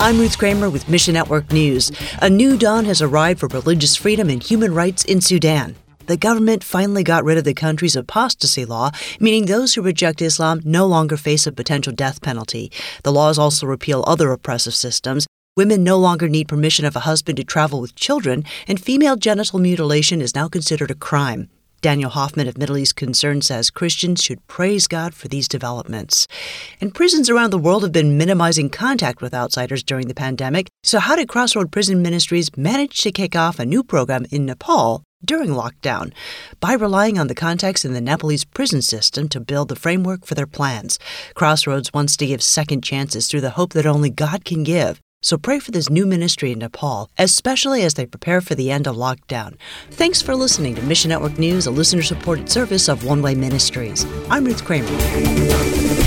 I'm Ruth Kramer with Mission Network News. A new dawn has arrived for religious freedom and human rights in Sudan. The government finally got rid of the country's apostasy law, meaning those who reject Islam no longer face a potential death penalty. The laws also repeal other oppressive systems. Women no longer need permission of a husband to travel with children, and female genital mutilation is now considered a crime. Daniel Hoffman of Middle East Concern says Christians should praise God for these developments. And prisons around the world have been minimizing contact with outsiders during the pandemic. So how did Crossroad Prison Ministries manage to kick off a new program in Nepal during lockdown? By relying on the contacts in the Nepalese prison system to build the framework for their plans. Crossroads wants to give second chances through the hope that only God can give. So pray for this new ministry in Nepal, especially as they prepare for the end of lockdown. Thanks for listening to Mission Network News, a listener-supported service of One Way Ministries. I'm Ruth Kramer.